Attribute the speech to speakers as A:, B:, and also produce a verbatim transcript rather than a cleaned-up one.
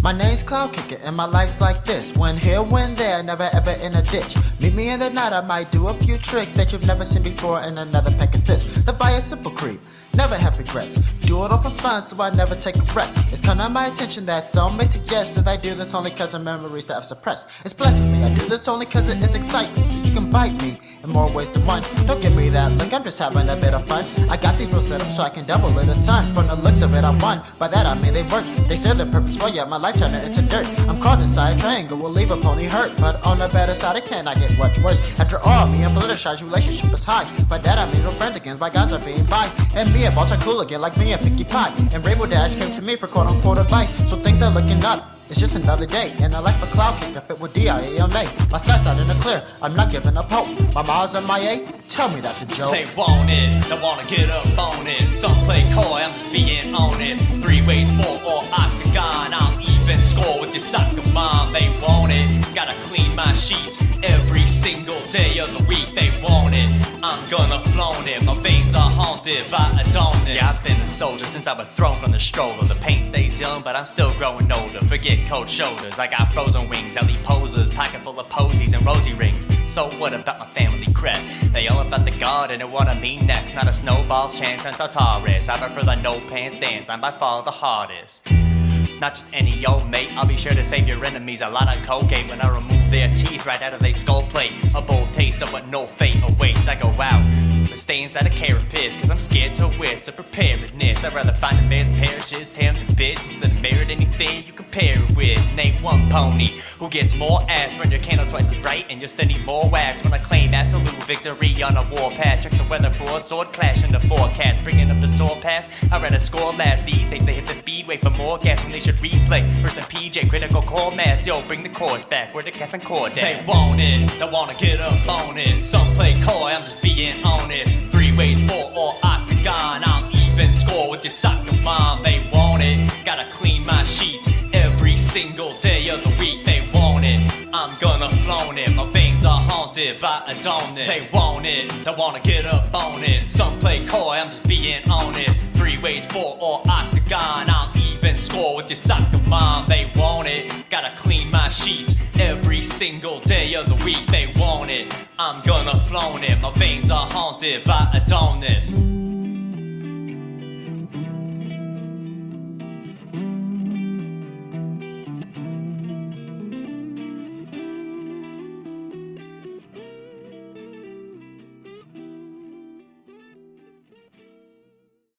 A: My name's Cloud Kicker and my life's like this. When here, when there, never ever in a ditch. Meet me in the night, I might do a few tricks that you've never seen before and another pack assists. The fire simple creep, never have regrets. Do it all for fun, so I never take a rest. It's kinda my attention that some may suggest that I do this only cause of memories that I've suppressed. It's blessing me, I do this only cause it is exciting, so you can bite me in more ways than one. Don't give me that look, I'm just having a bit of fun. I got these rules set up so I can double it a ton. From the looks of it, I won. By that I mean they work. They serve their purpose well, yeah, my life turned it into dirt. I'm caught inside a triangle, will leave a pony hurt. But on the better side, it cannot get much worse. After all, me and politicized relationship is high. By that I mean we're friends again, by guns are being by. And me and boss are cool again, like me and Pinkie Pie. And Rainbow Dash came to me for quote unquote advice. So things are looking up. It's just another day, and I like a Cloud Kicker fit with D I A M A. My sky's out in the clear, I'm not giving up hope. My Mars M I A, tell me that's a joke.
B: They want it, they wanna get up on it. Some play coy, I'm just being honest. Three ways, four or octagon, I'll even score with your soccer mom. They want it, gotta clean my sheets every single day of the week. They want it, I'm gonna flaunt it. My veins are haunted by Adonis. Yeah, I've been a soldier since I was thrown from the stroller. The paint stays young, but I'm still growing older. Forget cold shoulders, I got frozen wings, L E posers, pocket full of posies and rosy rings. So what about my family crest? They all about the garden and what I mean next. Not a snowball's chance and Tartarus. I prefer the no pants dance, I'm by far the hardest. Not just any old mate, I'll be sure to save your enemies a lot of Colgate when I remove their teeth right out of their skull plate. A bold taste of what no fate awaits. I go out, but stay inside a carapace, cause I'm scared to wits of preparedness. I'd rather find a man's parishes, tear him to bits, than merit anything you compare it with. Name one pony who gets more ass, burn your candle twice as bright, and you'll still need more wax. When I claim absolute victory on a warpath, check the weather for a sword clash in the forecast. Bringing up the sword pass, I'd rather score last. These days they hit the speedway for more gas when they should replay. Versus P J, critical core mass, yo, bring the chorus back where the cats and core down. They want it, they wanna get up on it. Some play coy, I'm just being honest. Three ways, four or octagon, I'll even score with your soccer mom. They want it, gotta clean my sheets every single day of the week. They want it, I'm gonna flaunt it. My veins are haunted by Adonis. They want it, they wanna get up on it. Some play coy, I'm just being honest. Three ways, four or octagon, I'll even score with your soccer mom. They want it, gotta clean my sheets every single day of the week. They want it, I'm gonna flaunt it. My veins are haunted by Adonis.